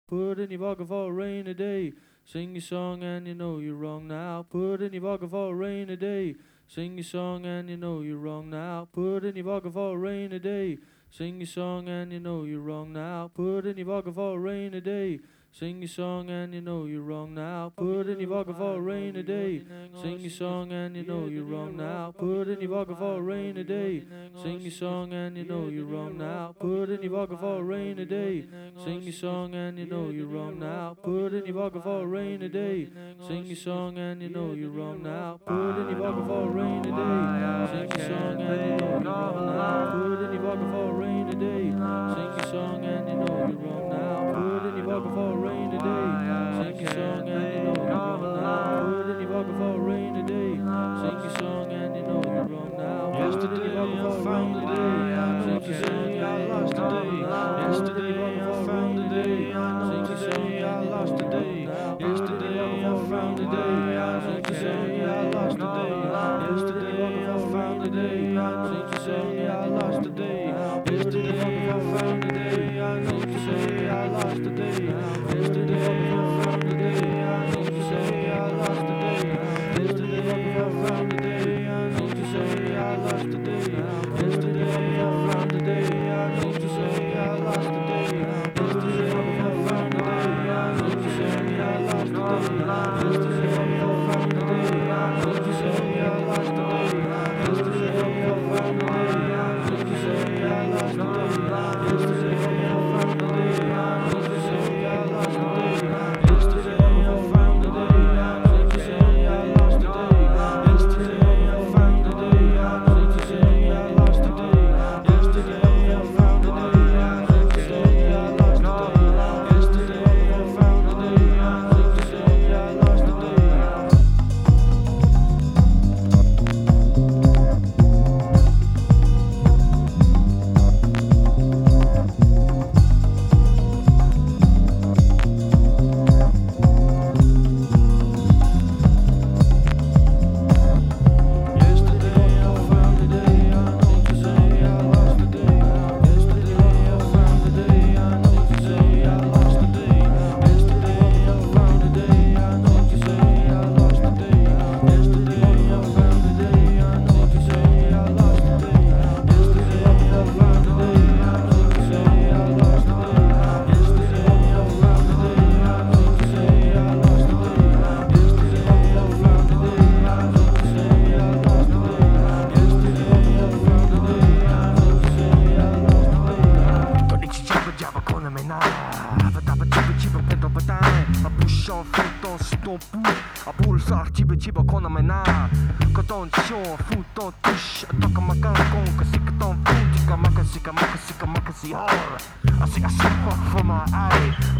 Put in your pocket for a rainy day. Sing your song and you know you're wrong now. Put in your pocket for a rainy day. Sing your song and you know you're wrong now. Put in your pocket for a rainy day. Sing your song and you know you're wrong now. Put in your pocket for a rainy day. Sing your song and you know you're wrong now. Put in your pocket for a rainy day. Sing your song and you know you're wrong now. Put in your pocket for a rainy day. Sing your song and you know you're wrong now. Put in your pocket for a rainy day. Sing your song and you know you're wrong now. Put in your pocket for a rainy day. Sing your song and you know you're wrong now. Put in your pocket for a rainy day. Sing your song and you know you're wrong now. Put in your pocket for a rainy day. Sing your song and you know you're wrong now. Put in your pocket for a rainy day. Sing your song and you know you're wrong now. Put in your pocket for a rainy day. Sing your song and you know you're wrong now. Yesterday I found the day. Sing your song, I lost the day. Yesterday I found the day. Sing your song, I lost the day. Yesterday I found the day. Sing your song, I lost the day. Yesterday I found the day. Sing your song, I lost the day. Yesterday I found the day. Sing your song, I lost the day. Yesterday I found the day. Sing your song, I lost the day. Yesterday I found the day. Sing your song, I lost the day. Yesterday I found the day. Sing your song, I lost the day. Yesterday I found the day. Sing your song, I lost the day. Yesterday I found the day. Sing your song, I lost the day. Yesterday I found the day. Sing your song, I lost the day. Yesterday I found the day. Sing your song, I lost the day. Yesterday I found the day. Sing your song, I lost the day. Yesterday I found the day. Sing your song, I lost the day. Yesterday I found the day. Sing your song, I lost the day. Yesterday I found the day. Sing your song, I lost the day. Chiba kona me na Ka ton show fu ton tush Taka makan kon ka sika ton fu Tika maka sika hor I see a fuck for my eye